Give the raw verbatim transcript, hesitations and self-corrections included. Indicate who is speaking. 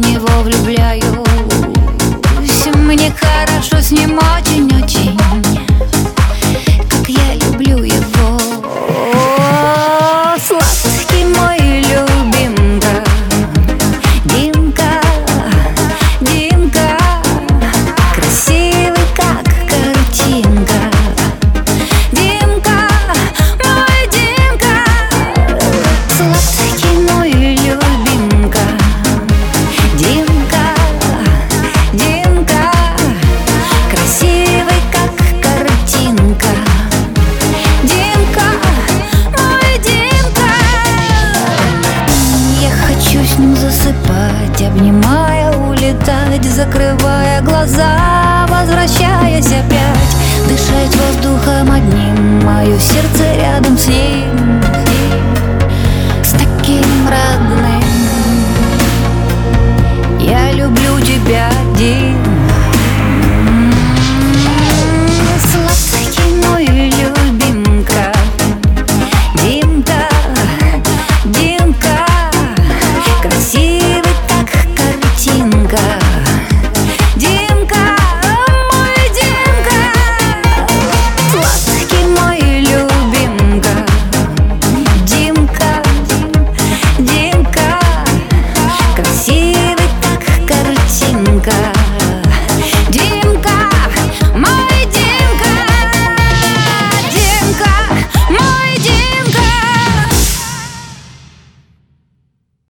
Speaker 1: него влюбляюсь. Мне хорошо с ним очень-очень, как я люблю его. Сладкий мой любимка, Димка, Димка, красивый как картинка. Димка, мой Димка, сладкий мой любимка. Димка, Димка, красивый как картинка. Димка, мой Димка. Я хочу с ним засыпать, обнимая, улетать, закрывая глаза, возвращаясь опять, дышать воздухом одним, мое сердце рядом с ним, с таким родным. Я люблю тебя.